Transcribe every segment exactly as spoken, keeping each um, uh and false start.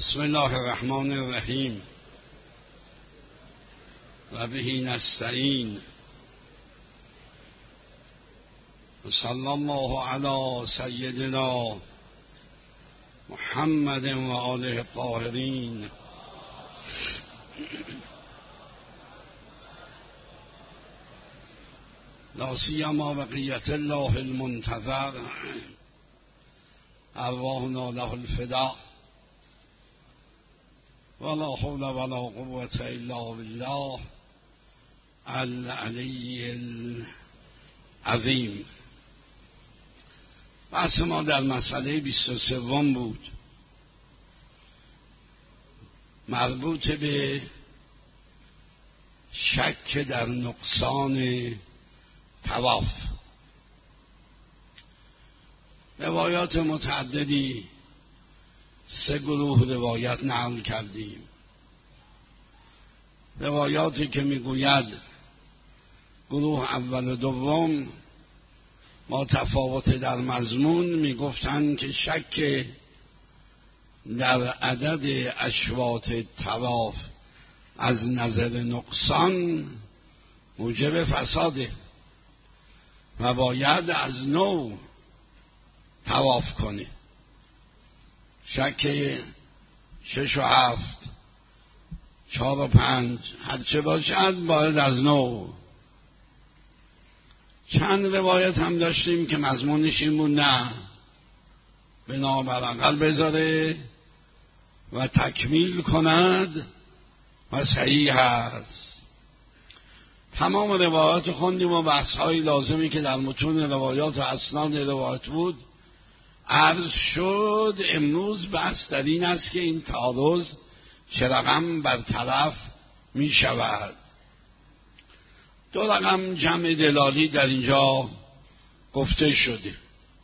بسم الله الرحمن الرحیم و به نستعین و صلی الله علی سیدنا محمد و آله الطاهرین. لا سیما بقیت الله المنتظر ارواحنا له الفداء ولا حول ولا قوة الا بالله العلی العظیم. بحث ما در مسئله بیست و سوم بود، مربوط به شک در نقصان طواف. روایات متعددی سه گروه روایت نقل کردیم. روایاتی که میگوید گروه اول و دوم با تفاوت در مضمون میگفتند که شک در عدد اشواط طواف از نظر نقصان موجب فساده و باید از نو طواف کنه. شک شش و هفت چهار و پنج هرچه باشد باید از نو. چند روایت هم داشتیم که مضمونش این بود نه، بنابر عقل بذاره و تکمیل کند و صحیح هست. تمام روایات خوندیم و بحث‌های لازمی که در متون روایات و اسناد روایات بود عرض شد. امروز بحث در این است که این تعارض چه رقم برطرف می شود. دو رقم جمع دلالی در اینجا گفته شده.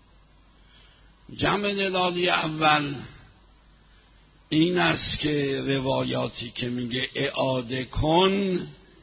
جمع دلالی اول این است که روایاتی که میگه اعاده کن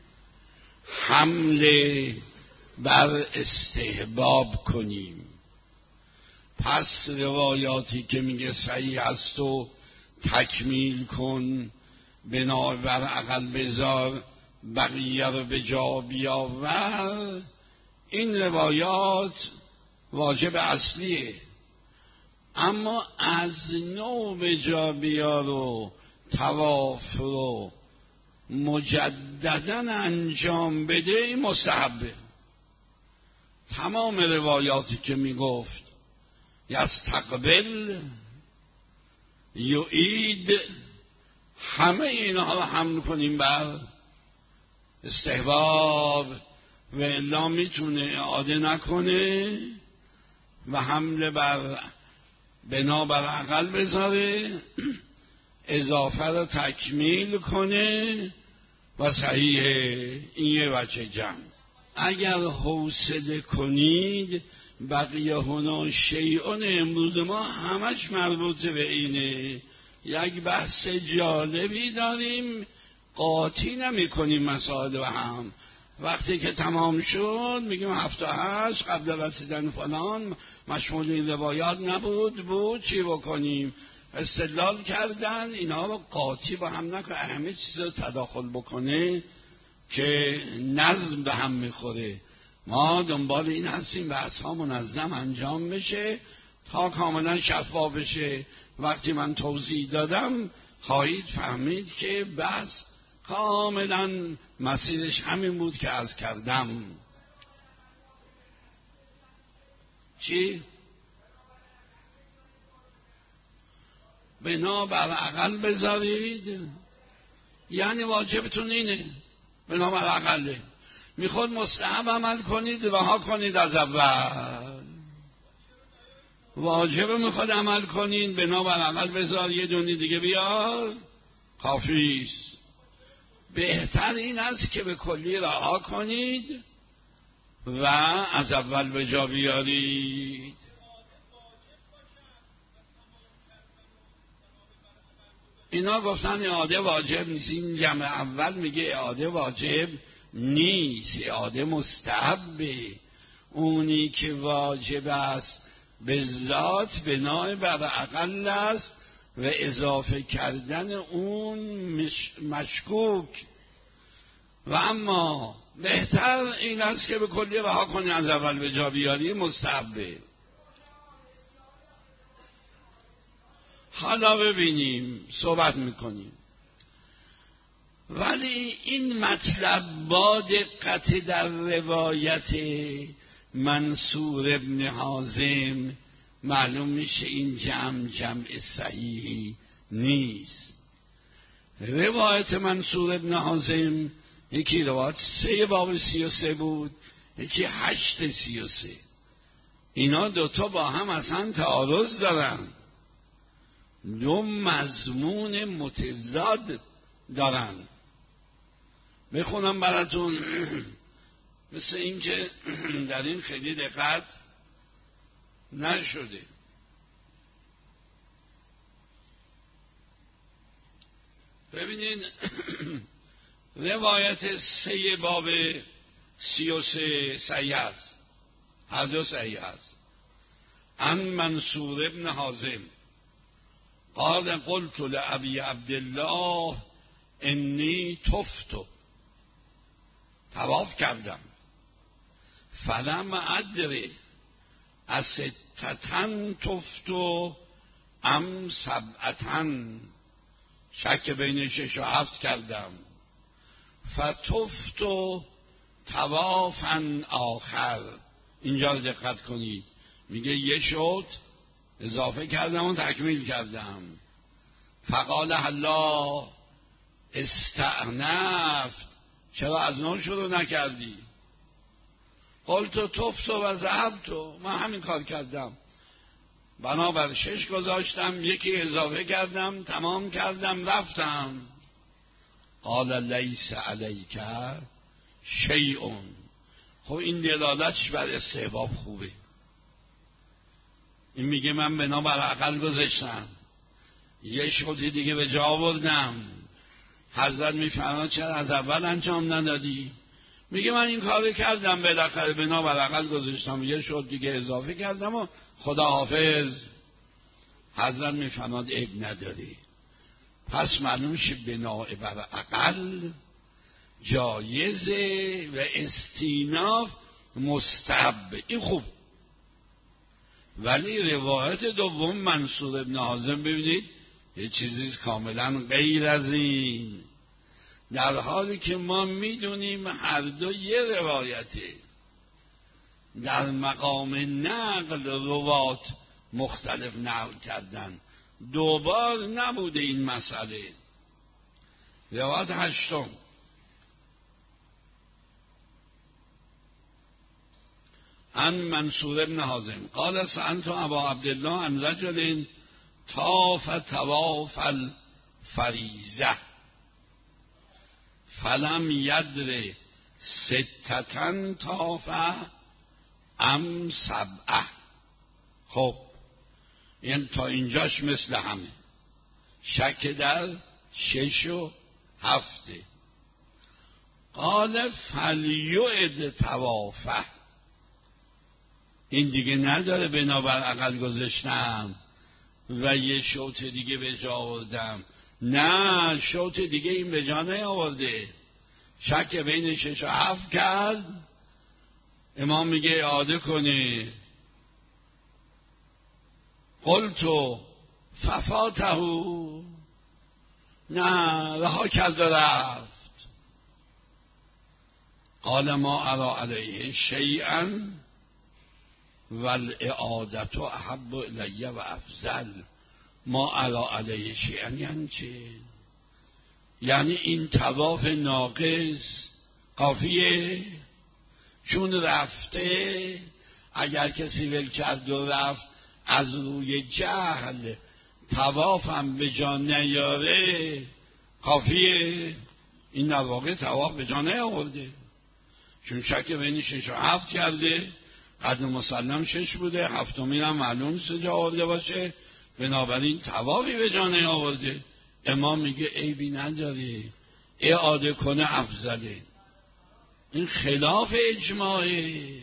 حمله بر استحباب کنیم، پس روایاتی که میگه صحیح است و تکمیل کن بنا بر عقل بذار بقیه رو به جا بیاور، این روایات واجب اصلیه. اما از نو به جا بیار و طواف رو مجددا انجام بده مستحبه. تمام روایاتی که میگفت یستقبل یعید، همه اینها رو حمل کنیم بر استحباب و الا میتونه اعاده نکنه و حمله بر بنا بر عقل بذاره، اضافه رو تکمیل کنه و صحیحه. این یه وجه جمع. اگر حوصله کنید بقیه هنا شیعون امروز ما همش مربوط به اینه. یک بحث جالبی داریم، قاطی نمی کنیم مسائل و هم. وقتی که تمام شد میگیم هفته هشت قبل رسیدن فلان مشمول این روایات نبود بود چی بکنیم؟ استدلال کردن. اینا رو قاطی با هم نکنه، همه چیز رو تداخل بکنه که نظم به هم میخوره. ما دنبال این هستیم بحث ها منظم انجام بشه تا کاملا شفاف بشه. وقتی من توضیح دادم خواهید فهمید که بحث کاملا مسیرش همین بود که عرض کردم. چی؟ بنا بر عقل بذارید یعنی واجبتون اینه، بنا بر عقله. میخواد مستحب عمل کنید رها کنید از اول، واجب میخواد عمل کنید بنا بر عقل بذار یه دونی دیگه بیار کافیست. بهتر این است که به کلی رها کنید و از اول به جا بیارید. اینا گفتن اعاده واجب نیست. این جمع اول میگه اعاده واجب نیست، اعاده مستحبه. اونی که واجب است به ذات بنای بر عقل است و اضافه کردن اون مشکوک. و اما بهتر این است که به کلی رها کنی، از اول به جا بیاری، مستحبه. حالا ببینیم، صحبت میکنیم. ولی این مطلب با دقت در روایت منصور ابن حازم معلوم میشه این جمع جمع صحیحی نیست. روایت منصور ابن حازم یکی روایت سه باب سی و سه بود، یکی هشت سی و سه. اینا دوتا با هم اصلا تعارض دارن، دو مضمون متضاد دارن. بخونم براتون، مثل این که در این خیلی دقت نشده. ببینین روایت سه باب سی و سه صحیح است، هر دو صحیح است. عن منصور ابن حازم قال قلت لأبي عبدالله انی تفتو، طواف کردم، فلم ادری استتن تفتو ام سبعتن، شک بین شش و هفت کردم. فتفتو طوافا آخر، اینجا رو دقت کنید، میگه یه شد اضافه کردم و تکمیل کردم. فقال هلا استعنفت، چرا از نو شروع نکردی؟ قلت تفتو و ذهبتو، من همین کار کردم، بنابر شش گذاشتم، یکی اضافه کردم، تمام کردم، رفتم. قال لیس علیک شیء، خب این دلالتش بر استحباب خوبه. این میگه من بنابر عقل گذاشتم، یه شوطی دیگه به جا آوردم. حضرت میفرماید چرا از اول انجام ندادی؟ میگه من این کارو کردم، بالاخره بنابر عقل گذاشتم، یه شوط دیگه اضافه کردم و خدا حافظ. حضرت میفرماید عیب نداری. پس معلوم شه بناء بر عقل جایزه و استیناف مستحب، این خوب. ولی روایت دوم منصور ابن حازم ببینید یه چیزی کاملا غیر از این، در حالی که ما میدونیم هر دو یه روایته، در مقام نقل روات مختلف نقل کردن، دوبار نبوده این مسئله. روایت هشتم عن منصور ابن حازم قال سألت ابا عبدالله عن رجل طاف طواف الفریضه فلم یدر ستتن طاف ام سبعه. خب این تا اینجاش مثل همه، شک در شش و هفته. قال فلیعد طوافه، این دیگه نداره بنابر عقل گذاشتم و یه شوط دیگه به جا آوردم. نه، شوط دیگه این به جا نیاورده، شک بین شش و هفت کرد. امام میگه اعاده کنه. قلتو ففاتهو، نه رها کرد و رفت. قال ما ارا علیه شیئا والاعادت احب الی و افضل. ما ارا علیه شیئا یعنی چه؟ یعنی این طواف ناقص کافیه؟ چون رفته، اگر کسی ول کرد و رفت از روی جهل طوافم به جا نیاره کافیه؟ این در واقع طواف به جا نیاورده، چون شک بین شش و هفت کرده. قد مسلم شش بوده، هفتمی هم معلوم سه جا آورده باشه، بنابراین طوافی به جا نیاورده. امام میگه عیبی نداره، اعاده کنه افضله. این خلاف اجماعه،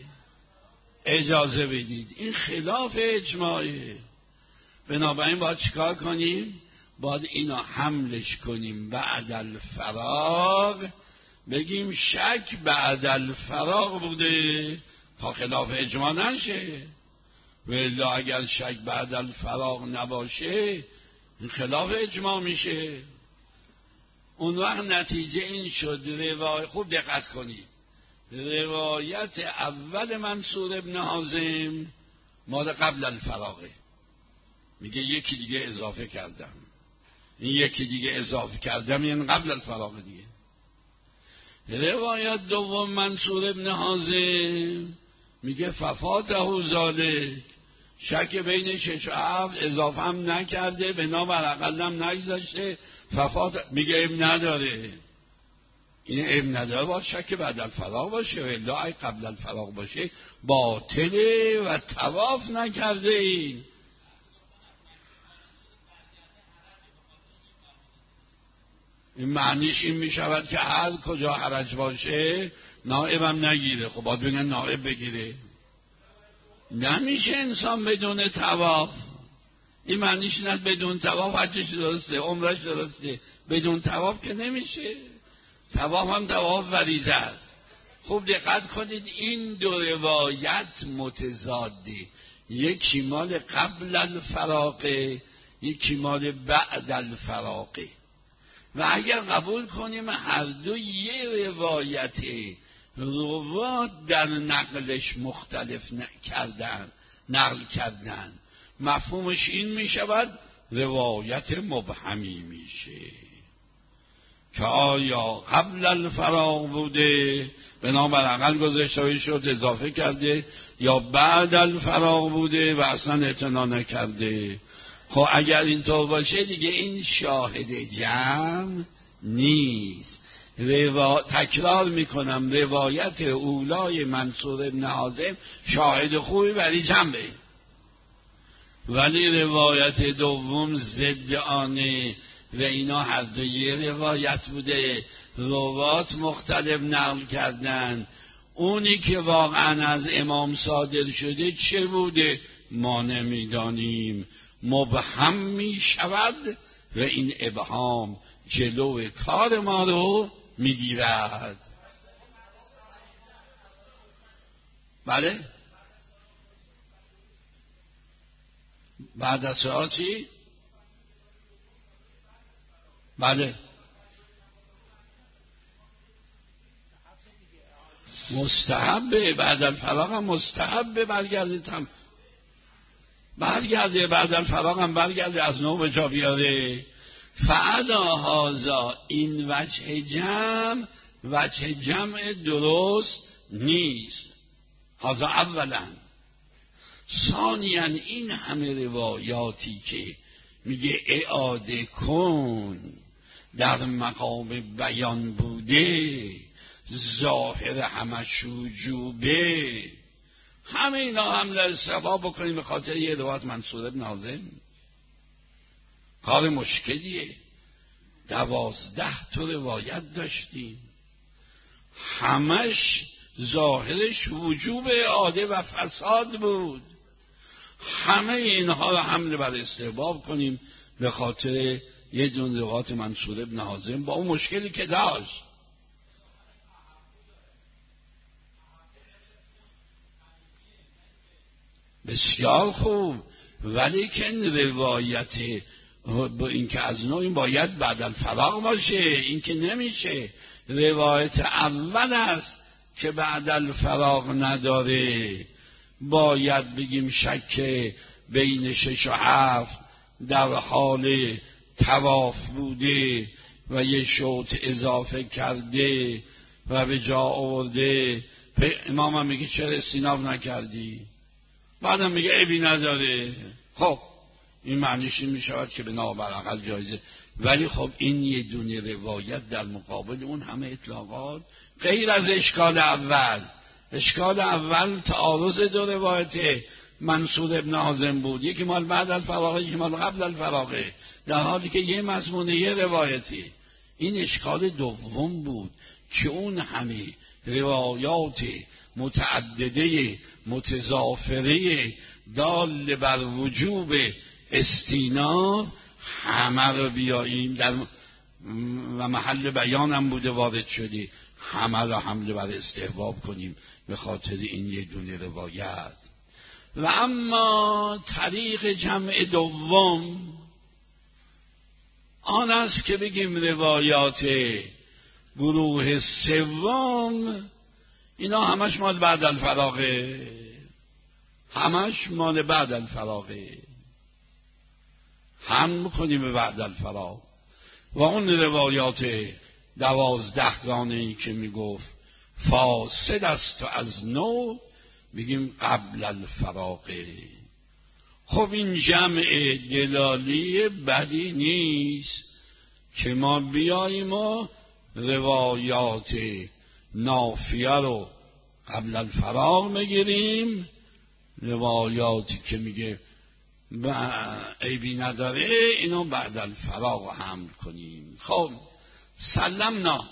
اجازه بدید، این خلاف اجماعه. بنابراین باید چیکار کنیم؟ باید اینو حملش کنیم بعد الفراغ، بگیم شک بعد الفراغ بوده تا خلاف اجماع نشه. ولی اگر شک بعد الفراغ نباشه این خلاف اجماع میشه. اون وقت نتیجه این شد روایت، خوب دقت کنید، روایت اول منصور ابن حازم مال قبل الفراغه، میگه یکی دیگه اضافه کردم، این یکی دیگه اضافه کردم یعنی قبل الفراغ دیگه. روایت دوم منصور ابن حازم میگه ففاته ذالک، شک بین شش و هفت اضافه هم نکرده، بنابر اقل هم نگذاشته، ففات میگه اب نداره. این اب نداره باید شک بعد الفراغ باشه، و الا ای قبل الفراغ باشه باطله و طواف نکرده. این این معنیش این میشود که هر کجا حرج باشه نائبم نگیره. خب باید بگن نائب بگیره. نمیشه انسان بدون طواف. این معنیش نه بدون طواف حجش درسته، عمرش درسته، بدون طواف که نمیشه. طواف هم طواف وریضه است. خوب دقت کنید، این دو روایت متضاده، یکی مال قبل الفراقه، یکی مال بعد الفراقه. و اگر قبول کنیم هر دو یه روایت روات در نقلش مختلف کردن نقل کردن، مفهومش این می شود روایت مبهمی میشه که آیا قبل الفراغ بوده بنابر عقل گذاشته شد اضافه کرده، یا بعد الفراغ بوده و اصلا اعتنا نکرده. خب اگر اینطور باشه دیگه این شاهد جمع نیست. روا... تکرار میکنم، روایت اولای منصور ابن حازم شاهد خوبی برای جمعه، ولی روایت دوم ضد آنه و اینا هر دو یه روایت بوده، روات مختلف نقل کردن. اونی که واقعا از امام صادر شده چه بوده ما نمیدانیم، مبهم می شود و این ابهام جلو کار ما رو میگیرد. بله بعد از سؤال چی؟ بله مستحبه، بعد الفراغ هم مستحبه برگردید، هم برگرده بعد الفراغ هم برگرده از نو به جا بیاره. فعلا هازا، این وجه جمع وجه جمع درست نیست. هازا اولا. ثانیاً این همه روایاتی که میگه اعاده کن در مقام بیان بوده، ظاهر همش وجوبه، همه اینا حمل استقبال بکنیم به خاطر یه روایت منصور ابن حازم. کار مشکلیه. دوازده تا روایت داشتیم، همش ظاهرش وجوب اعاده و فساد بود. همه اینها رو حمل بر استحباب کنیم به خاطر یه دون روایت منصور ابن حازم با اون مشکلی که داشت. بسیار خوب، ولی که روایت با این که از نوع این باید بعد الفراغ باشه، این که نمیشه. روایت اول است که بعد الفراغ نداره، باید بگیم شک بین شش و هفت در حال طواف بوده و یه شوط اضافه کرده و به جا آورده. امام هم میگه چرا استیناف نکردی؟ بعدم میگه عیبی نداره. خب این معنیش این میشود که بنابر عقل جایزه، ولی خب این یه دونه روایت در مقابل اون همه اطلاقات، غیر از اشکال اول. اشکال اول تعارض دو روایت منصور ابن حازم بود، یکی مال بعد الفراغ یکی مال قبل الفراغ، در حالی که یه مضمونه یه روایتی. این اشکال دوم بود که اون همه روایات متعدده متضافره دال بر وجوب استیناف همه رو بیاییم در و محل بیانم بوده وارد شدی، همه را حمله بر استحباب کنیم به خاطر این یه دونه روایت. و اما طریق جمع دوم آن است که بگیم روایات گروه سوم اینا همش مال بعد الفراغه، همش مال بعد الفراغه، هم میکنیم به بعد الفراغ. و اون روایات دوازدهگانه ای که میگفت فاسد است و از نو بگیم قبل الفراغه. خب این جمع دلالی بدی نیست که ما بیاییم و روایات نافیه رو قبل الفراغ بگیریم، روایاتی که میگه عیبی نداره اینو بعد الفراغ حمل کنیم. خب سلمنا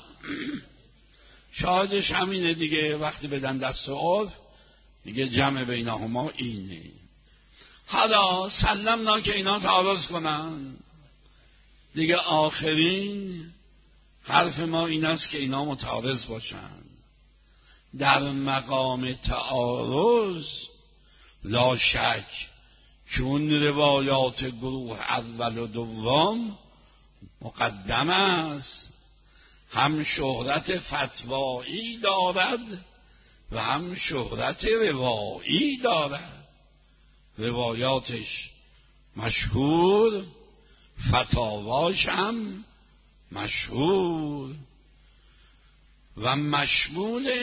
شاهدش همینه دیگه، وقتی بدن دست عرف میگه جمع بینهما اینه. حالا سلمنا که اینا تعارض کنن دیگه، آخرین حرف ما این است که اینا متعارض باشن. در مقام تعارض لا شک که اون روایات گروه اول و دوم مقدم است، هم شهرت فتوایی دارد و هم شهرت روایی دارد. روایاتش مشهور، فتاواش هم مشهور و مشمول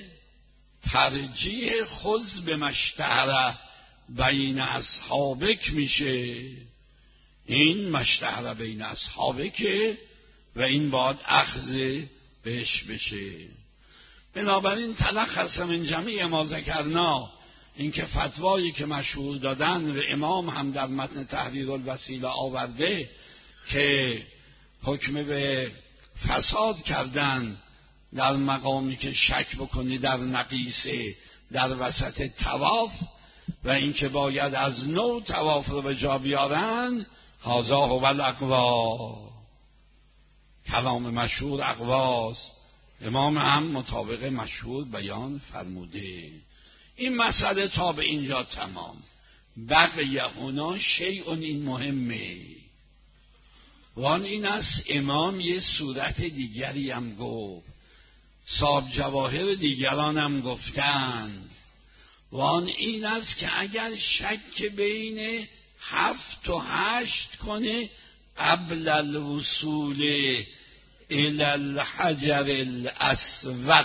ترجیح خذ به مشتهره بین اصحابک میشه. این مشتهره بین اصحابک و این باید اخذ بهش بشه. بنابراین تلخص من جمعی ما ذکرنا، این که فتوایی که مشهور دادن و امام هم در متن تحریر الوسیله آورده که حکم به فساد کردن در مقامی که شک بکنی در نقیصه در وسط طواف و اینکه باید از نو طواف رو به جا بیارن، هذا هو الاقوا، کلام مشهور اقواست. امام هم مطابق مشهور بیان فرموده. این مسئله تا به اینجا تمام. بقیه هنا شیء، این مهمه وان این است امام یه صورت دیگری هم گفت، صاحب جواهر دیگران هم گفتن، وان این است که اگر شک بین هفت و هشت کنه قبل الوصول الی الحجر الاسود،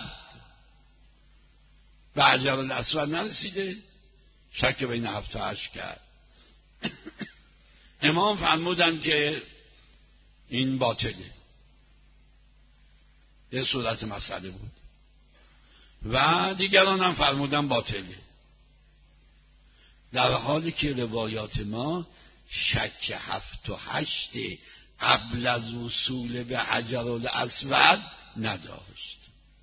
به حجر الاسود نرسیده شک بین هفت و هشت کرد. امام فرمودن که این باطله، یه صورت مسئله بود و دیگران هم فرمودن باطله، در حالی که روایات ما شک هفت و هشت قبل از وصول به حجر الاسود نداشت.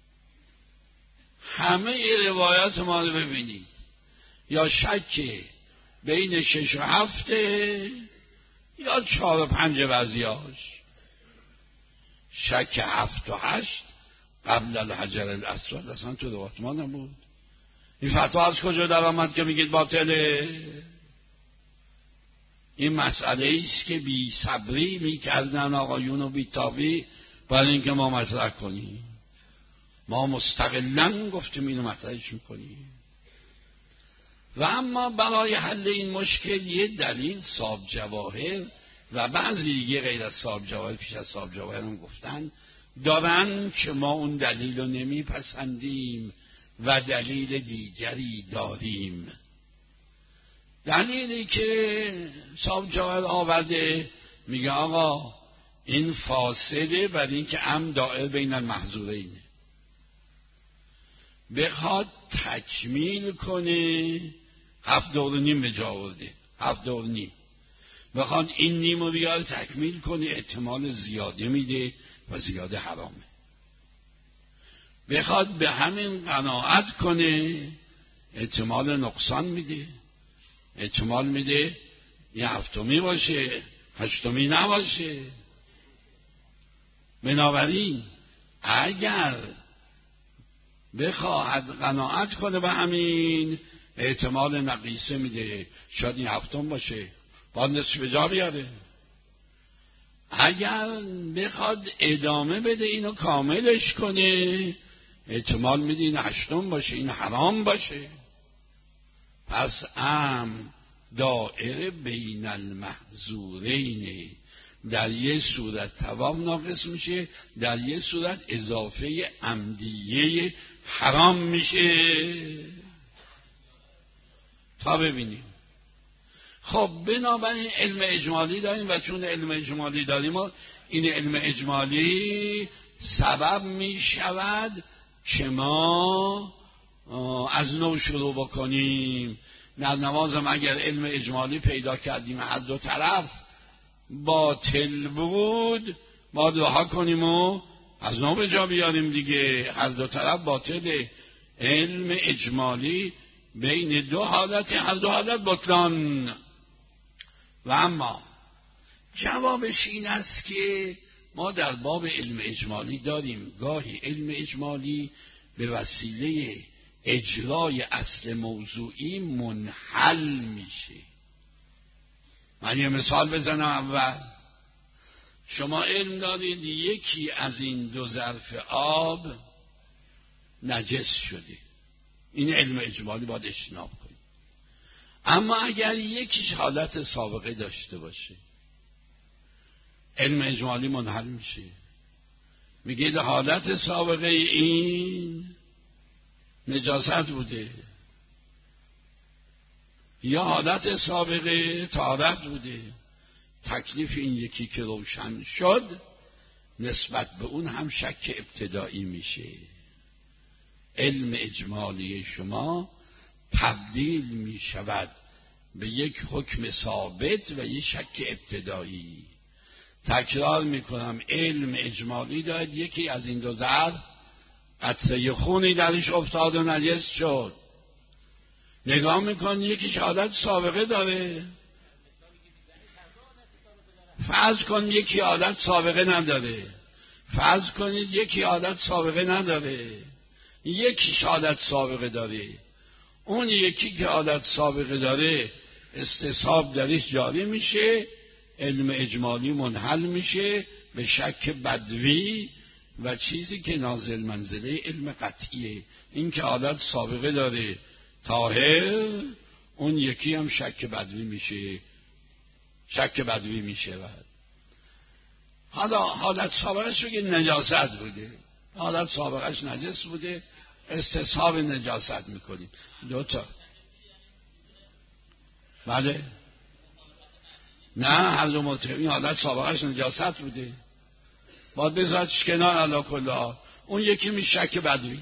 همه روایات ما رو ببینید، یا شک بین شش و هفته یا چهار و پنج وضعیاش، شک هفت و هشت قبل الحجر الاسود اصلا تو روایات ما نبود. این فتوا از کجا در آمد که میگید باطله؟ این مسئله ایست که بی صبری میکردن آقایون و بی تابی برای اینکه ما مطرح کنیم. ما مستقلاً گفتیم اینو مطرحش میکنیم. و اما برای حل این مشکل یه دلیل صاحب جواهر و بعضی دیگه غیر از صاحب جواهر پیش از صاحب جواهر هم گفتن دارن که ما اون دلیل رو نمیپسندیم و دلیل دیگری داریم. دلیلی که صاحب جواهر آورده میگه آقا این فاسده برای اینکه عمد دائر بین المحظورینه، بخواد تکمیل کنه هفت دور نیم به جا آورده، هفت دور نیم، بخواد این نیم رو بیاره تکمیل کنه احتمال زیاده میده و زیاده حرامه. بخواد به همین قناعت کنه احتمال نقصان میده، احتمال میده یه هفتمی باشه هشتمی نباشه. بنابراین اگر بخواهد قناعت کنه به همین، احتمال نقیصه میده، شاید این هفتم باشه، باید نصف به جا بیاره. اگر بخواد ادامه بده اینو کاملش کنه، احتمال میده این هشتم باشه، این حرام باشه. پس ام دائره بین المحظورین، در یه صورت تواب ناقص میشه، در یه صورت اضافه عمدیه حرام میشه. تا ببینیم. خب بنابراین علم اجمالی داریم و چون علم اجمالی داریم و این علم اجمالی سبب میشود که ما از نو شروع بکنیم. در نمازم اگر علم اجمالی پیدا کردیم هر دو طرف باطل بود، ما دعا کنیم و از نو به جا بیاریم دیگه. هر دو طرف باطل. علم اجمالی بین دو حالت، هر دو حالت بطلان. و اما جوابش این است که ما در باب علم اجمالی داریم گاهی علم اجمالی به وسیله اجرای اصل موضوعی منحل میشه. من یه مثال بزنم. اول شما علم دارید یکی از این دو ظرف آب نجس شده، این علم اجمالی باید اجتناب کنید. اما اگر یکیش حالت سابقه داشته باشه، علم اجمالی منحل میشه. میگه حالت سابقه این نجاست بوده، یا حالت سابقه طهارت بوده. تکلیف این یکی که روشن شد، نسبت به اون هم شک ابتدایی میشه. علم اجمالی شما تبدیل میشود به یک حکم ثابت و یک شک ابتدایی. تکرار میکنم، علم اجمالی دارد یکی از این دو ظرف قطره خونی درش افتاد و نجس شد. نگاه میکن یکیش حالت سابقه داره، فرض کن یکی حالت سابقه نداره، فرض کنید یکی حالت سابقه نداره، یکیش حالت سابقه داره. اون یکی که حالت سابقه داره استصحاب درش جاری میشه، علم اجمالی منحل میشه به شک بدوی و چیزی که نازل منزله علم قطعیه. این که حالت سابقه داره طاهر، اون یکی هم شک بدوی میشه، شک بدوی میشه. بعد حالا حالت سابقهش بگه نجاست بوده، حالت سابقهش نجس بوده، استصحاب نجاست میکنیم. دوتا بله نه، هر دو مطلقی حالت سابقهش نجاست بوده، باید بذارتش کنار علا کلها. اون یکی می شک بدوی.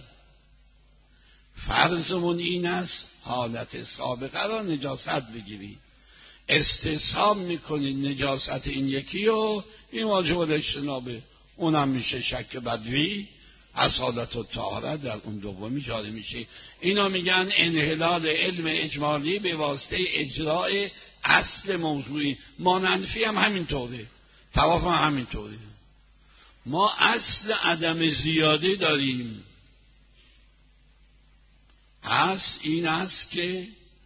فرضمون این است حالت سابقه را نجاست بگیری، استصحاب میکنید نجاست این یکی و این واجب الاجتنابه، اونم میشه شک بدوی. از حالت و طهارت در اون دومی جاری میشه. اینا میگن انحلال علم اجمالی به واسطه اجرای اصل موضوعی. ماننفی هم همینطوره، طواف هم همینطوره. ما اصل عدم زیاده داریم. اصل این است که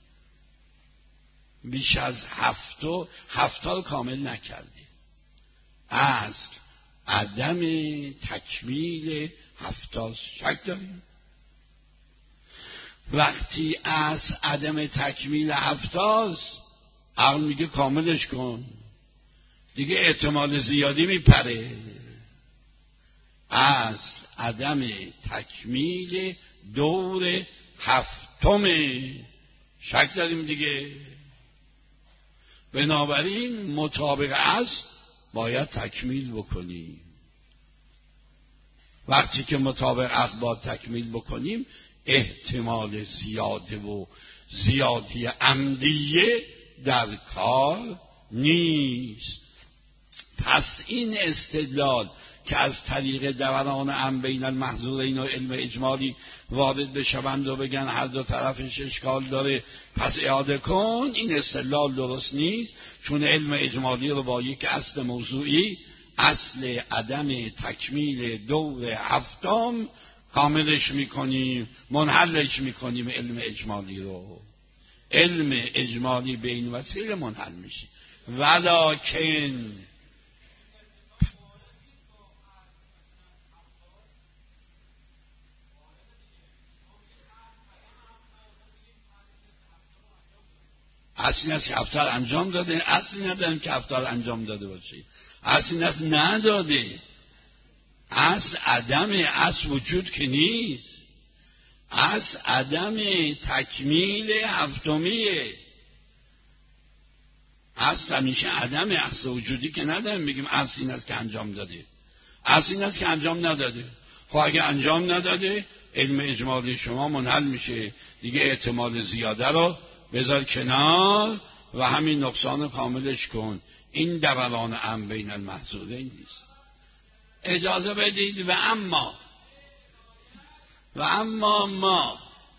بیش از هفتو هفتال کامل نکرده. اصل عدم تکمیل هفتاز شک داریم. وقتی از عدم تکمیل هفتاز عقل میگه کاملش کن، دیگه احتمال زیادی میپره. از عدم تکمیل دور هفتم شک داریم دیگه. بنابراین مطابق از باید تکمیل بکنیم. وقتی که مطابق عقل باید تکمیل بکنیم، احتمال زیاده و زیادی عمدیه در کار نیست. پس این استدلال که از طریق دوران امر بین المحظورین و علم اجمالی وارد بشوند و بگن هر دو طرفش اشکال داره پس اعاده کن، این استدلال درست نیست، چون علم اجمالی رو با یک اصل موضوعی، اصل عدم تکمیل دور هفتم، کاملش میکنیم، منحلش میکنیم. علم اجمالی رو علم اجمالی به این وسیله منحل میشه. ولکن اصلی است که هفتاد انجام داده، اصلی نداریم که هفتاد انجام داده باشه، اصلی است نداده، اصل عدم، اصل وجود که نیست، اصل عدم تکمیل هفتمیه، اصل همیشه عدم، اصل وجودی که نداریم بگیم اصل این است که انجام داده، اصل این است که انجام نداده. خب اگه انجام نداده علم اجمالی شما منحل میشه دیگه، احتمال زیاده رو بذار کنار و همین نقصان رو کاملش کن. این دوران امر بین المحظورین نیست. اجازه بدید و اما و اما ما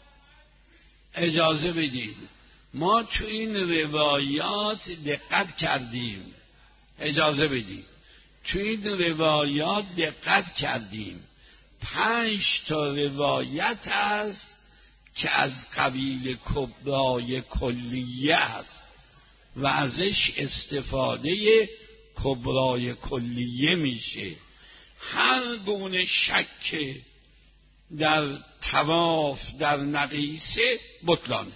اجازه بدید ما تو این روایات دقت کردیم، اجازه بدید تو این روایات دقت کردیم. پنج تا روایت هست که از قبیل کبرای کلیه است و ازش استفاده کبرای کلیه میشه. هر گونه شک در طواف در نقیصه بطلانه،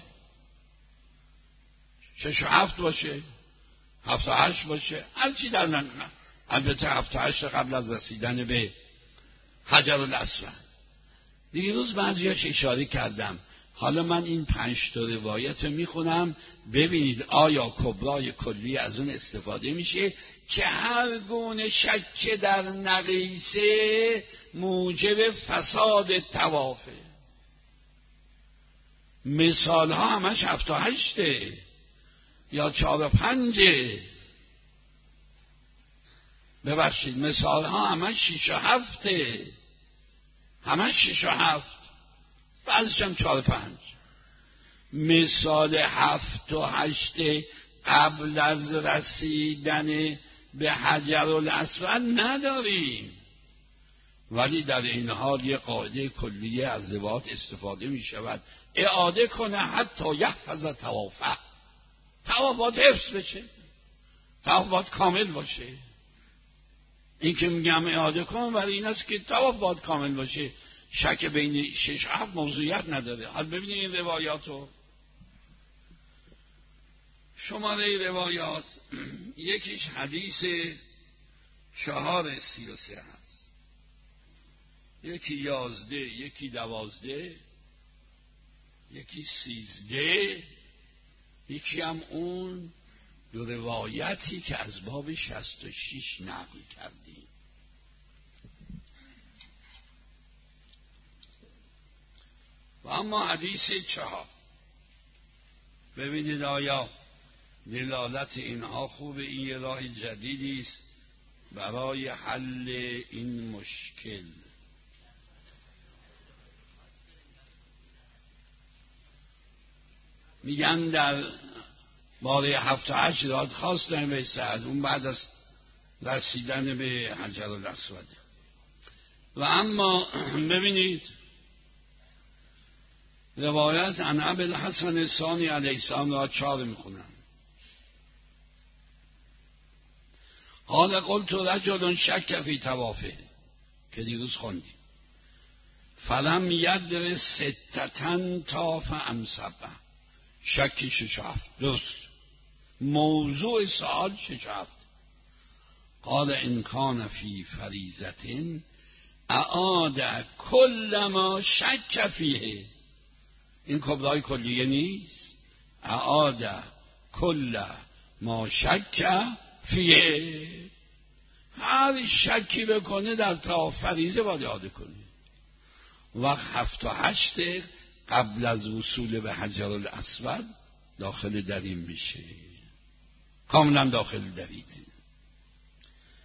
شش و هفت باشه، هفت و هشت باشه، هر چی در نقیصه، البته هفت و هشت قبل از رسیدن به حجر الاسود. دیروز بعضیاش اشاره کردم، حالا من این پنج تا روایت رو میخونم ببینید آیا کبرای کلی از اون استفاده میشه که هر گونه شک در نقیصه موجب فساد طوافه. مثال ها همش هفت و هشته یا چهار و پنجه، ببخشید مثال ها همش شیش و هفته، همش شیش و هفت، بعضش هم چهار و پنج. مثال هفت و هشت قبل از رسیدن به حجر الاسود نداریم، ولی در این حال یک قاعده کلیه از روایات استفاده می شود اعاده کنه حتی یحفظ طوافه، طواف باید حفظ بشه، طواف باید کامل باشه. این که میگم اعاده کن ولی این است که طواف باید کامل باشه، شک بین شش و هفت موضوعیت نداره. حال ببینید این روایاتو، شماره روایات یکیش حدیث چهار سی و سه هست، یکی یازده، یکی دوازده، یکی سیزده، یکی هم اون دو روایتی که از باب شصت و شش نقل کردیم. و اما حدیث چهار، ببینید آیا دلالت اینها خوبه. این یه راه جدیدی است برای حل این مشکل. میگن در باره هفت و هشت راد خواست نمی سعد، اون بعد از رسیدن به حجر الاسود. و اما ببینید روایت عن ابوالحسن الثانی علیه السلام را چهار میخونم. قال قلت رجل شک فی طوافه، که دیروز خوندیم، فلم یدر ستتن طاف ام سبع، شکی شش هفت، درست موضوع سوال شش هفت. قال ان کان فی فریضة اعاد کل ما شک فیه، این کبرای کلیه نیست، اعاد کل ما شک فیه، هر شکی بکنه در طواف فریضه باید اعاده کنه. وقت هفت و هشت قبل از وصول به حجر الاسود داخل در این میشه، کاملا داخل در اینه.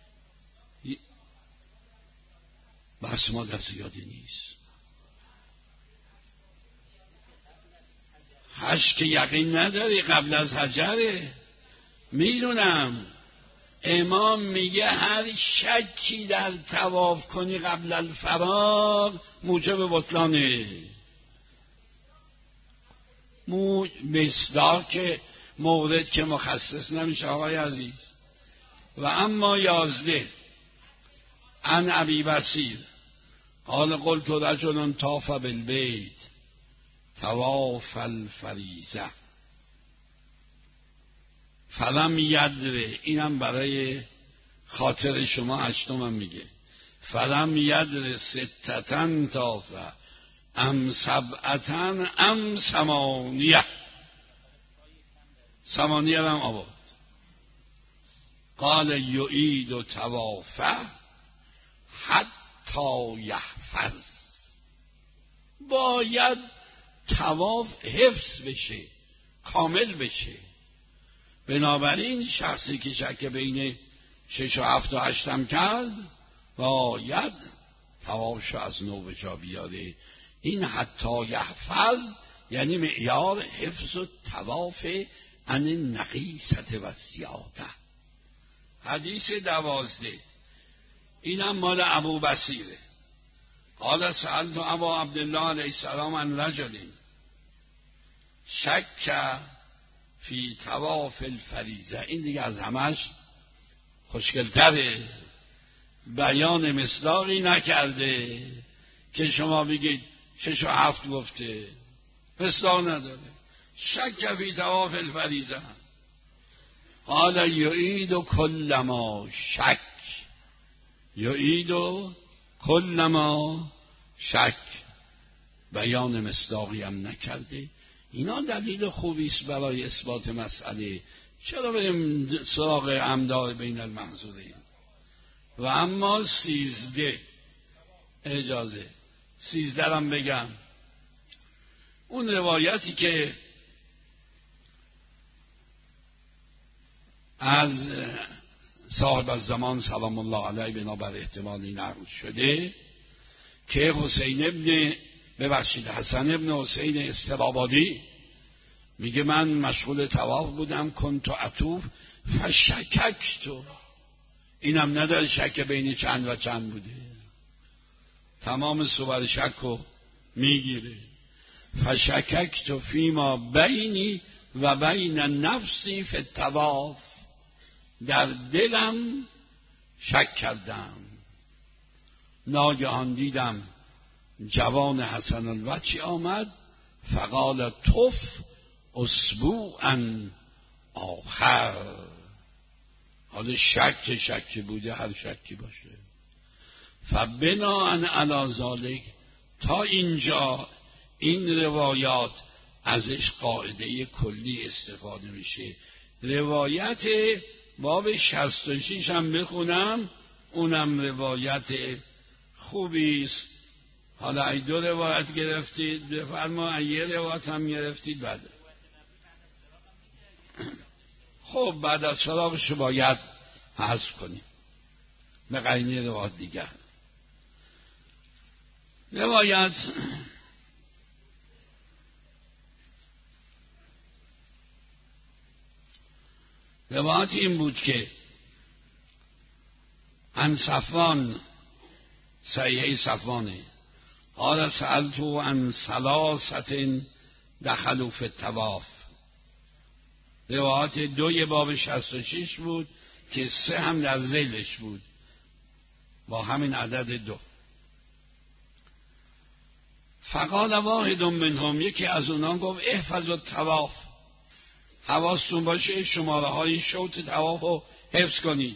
پس ما در زیادی نیست. هشت که یقین نداری قبل از حجره. میدونم امام میگه هر شکی در طواف کنی قبل الفراغ موجب بطلانه. مو مصداق که مورد که مخصص نمیشه آقای عزیز. و اما یازده عن ابی بصیر قال قلت رجل طاف بالبیت طواف الفریضه فلم یدره، اینم برای خاطر شما هشتمم میگه، فلم یدره ستتن طافه ام سبعتن ام ثمانیه، ثمانیه هم آورد. قال یعید و طوافه حتی یحفظ، باید طواف حفظ بشه، کامل بشه. بنابراین شخصی که شک بین شش و هفت و هشتم کرد باید طوافشو از نو به جا بیاره. این حتی یحفظ یعنی معیار حفظ و طواف عن نقیصت و زیاده. حدیث دوازده اینم مال ابو بصیره. قال سألت ابا عبدالله علیه السلام عن رجل شک فی طواف الفریضه. این دیگه از همش خوشگلتره، بیان مصداقی نکرده که شما بگید شش و هفت گفته، مصداق نداره. شک فی طواف الفریضه قال یعید کل ما شک، یعید کل ما شک، بیان مصداقی هم نکرده. اینا دلیل خوبی است برای اثبات مسئله. چرا بریم سراغ امدار بین المحظورین؟ و اما سیزده، اجازه سیزده هم بگم، اون روایتی که از صاحب الزمان سلام الله علیه بنابر احتمالی نقل شده که حسین ابن ببخشید حسن ابن حسین استرابادی میگه من مشغول طواف بودم کنت اطوف فشککتو، اینم نداره شک بین چند و چند بوده، تمام صور شک رو میگیره. فشککتو فیما بینی و بین نفسی فی الطواف، در دلم شک کردم. ناگهان دیدم جوان حسن الوجه آمد فقال طف اسبوعا آخر. حالا شک شک بوده، هر شکی باشه. فبناء علی ذلک، تا اینجا این روایات ازش قاعده کلی استفاده میشه. روایت باب شصت و شش هم بخونم، اونم روایت خوبی است. حالا ای دو روایت گرفتید بفرما، یه روایت هم گرفتید بعد. خب بعد از فراغش باید حذف کنیم به قرینه روایت دیگر. روایت روایت این بود که عن صفوان، صحیح صفوانه، قال سألتو عن ثلاثت دخلوا فی الطواف. روایت دوی باب شصت و شش بود که سه هم در ذیلش بود با همین عدد دو. فقال واحد منهم، یکی از اونان گفت احفظ الطواف، حواستون باشه شماره های شوط طواف رو حفظ کنید.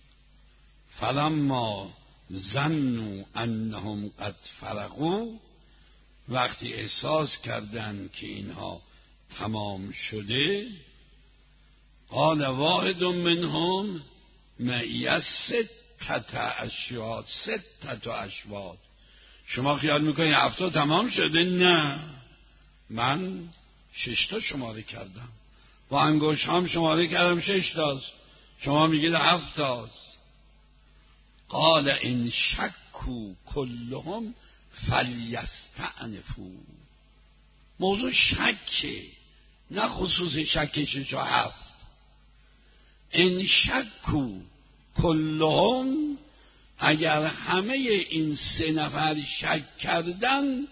فلما ظنوا انهم قد فرغوا، وقتی احساس کردند که اینها تمام شده، قال واحد منهم معی ستت اشواط، ستت اشواط. شما خیال میکنید هفتا تمام شده؟ نه، من ششتا شماره کردم، با انگوش هم شماره کردم ششتاست، شما میگید هفتاست. قال ان شک کلهم فلیستأنفوا. موضوع شکه، نه خصوص شک شش و هفت. ان شکوا کلهم، اگر همه این سه نفر شک کردن،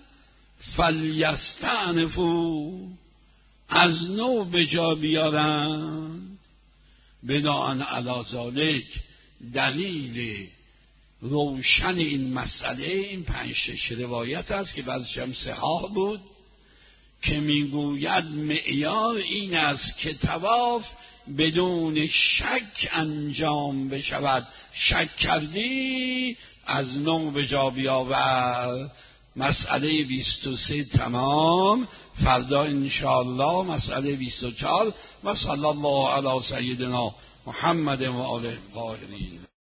فلیستأنفوا، از نو به جا بیارند. بناء علی ذالک، دلیل روشن این مسئله این پنج شش روایت است که بعضیش هم صحاح بود که میگوید معیار این است که طواف بدون شک انجام بشود. شک کردی از نو به جا بیاور. مسئله بیست و سه تمام. فردا انشاءالله مسئله بیست و چهار. و صلی الله علی سیدنا محمد و آله الطاهرین.